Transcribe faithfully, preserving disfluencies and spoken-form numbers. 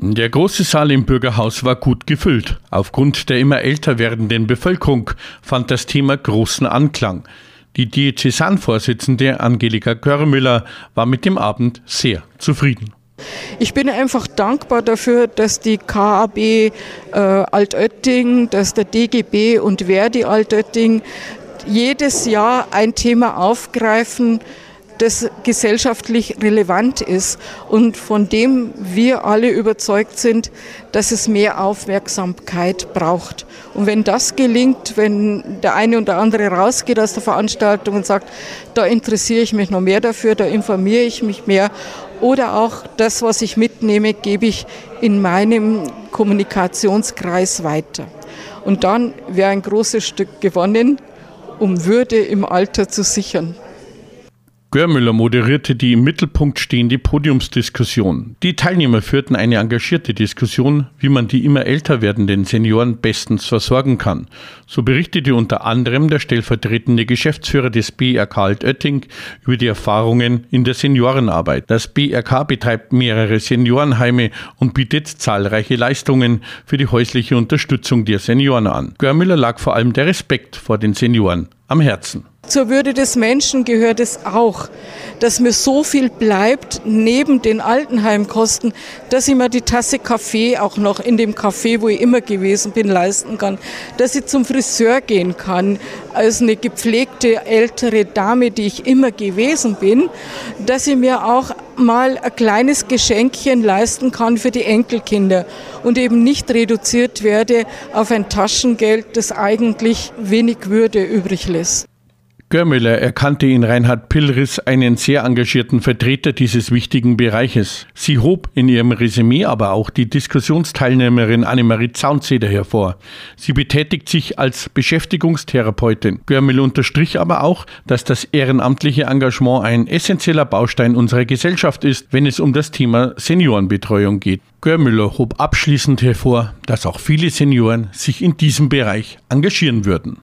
Der große Saal im Bürgerhaus war gut gefüllt. Aufgrund der immer älter werdenden Bevölkerung fand das Thema großen Anklang. Die Diözesanvorsitzende Angelika Görmüller war mit dem Abend sehr zufrieden. Ich bin einfach dankbar dafür, dass die K A B äh, Altötting, dass der D G B und Verdi Altötting jedes Jahr ein Thema aufgreifen, das gesellschaftlich relevant ist und von dem wir alle überzeugt sind, dass es mehr Aufmerksamkeit braucht. Und wenn das gelingt, wenn der eine und der andere rausgeht aus der Veranstaltung und sagt, da interessiere ich mich noch mehr dafür, da informiere ich mich mehr, oder auch das, was ich mitnehme, gebe ich in meinem Kommunikationskreis weiter. Und dann wäre ein großes Stück gewonnen, um Würde im Alter zu sichern. Görmüller moderierte die im Mittelpunkt stehende Podiumsdiskussion. Die Teilnehmer führten eine engagierte Diskussion, wie man die immer älter werdenden Senioren bestens versorgen kann. So berichtete unter anderem der stellvertretende Geschäftsführer des B R K Altötting über die Erfahrungen in der Seniorenarbeit. Das B R K betreibt mehrere Seniorenheime und bietet zahlreiche Leistungen für die häusliche Unterstützung der Senioren an. Görmüller lag vor allem der Respekt vor den Senioren am Herzen. Zur Würde des Menschen gehört es auch, dass mir so viel bleibt neben den Altenheimkosten, dass ich mir die Tasse Kaffee auch noch in dem Café, wo ich immer gewesen bin, leisten kann, dass ich zum Friseur gehen kann, als eine gepflegte ältere Dame, die ich immer gewesen bin, dass ich mir auch mal ein kleines Geschenkchen leisten kann für die Enkelkinder und eben nicht reduziert werde auf ein Taschengeld, das eigentlich wenig Würde übrig lässt. Görmüller erkannte in Reinhard Pillriss einen sehr engagierten Vertreter dieses wichtigen Bereiches. Sie hob in ihrem Resümee aber auch die Diskussionsteilnehmerin Annemarie Zaunzeder hervor. Sie betätigt sich als Beschäftigungstherapeutin. Görmüller unterstrich aber auch, dass das ehrenamtliche Engagement ein essentieller Baustein unserer Gesellschaft ist, wenn es um das Thema Seniorenbetreuung geht. Görmüller hob abschließend hervor, dass auch viele Senioren sich in diesem Bereich engagieren würden.